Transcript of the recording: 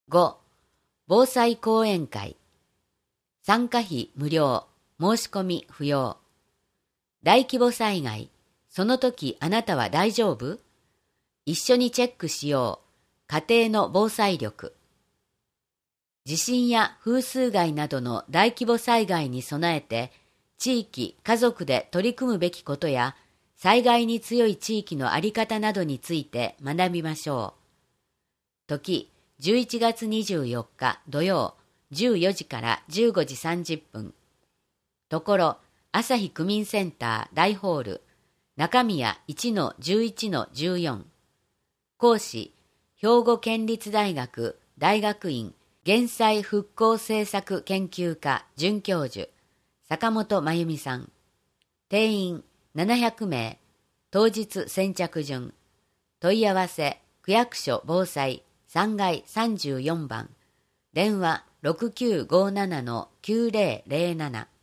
5. 防災講演会。参加費無料、申し込み不要。大規模災害、その時あなたは大丈夫？一緒にチェックしよう。家庭の防災力。地震や風水害などの大規模災害に備えて、地域、家族で取り組むべきことや、災害に強い地域のあり方などについて学びましょう。時、11月24日土曜、14時から15時30分。ところ、朝日区民センター大ホール、中宮 1-11-14。講師、兵庫県立大学大学院減災復興政策研究科准教授、坂本真由美さん。定員700名。当日先着順。問い合わせ、区役所防災3階34番。電話6957-9007。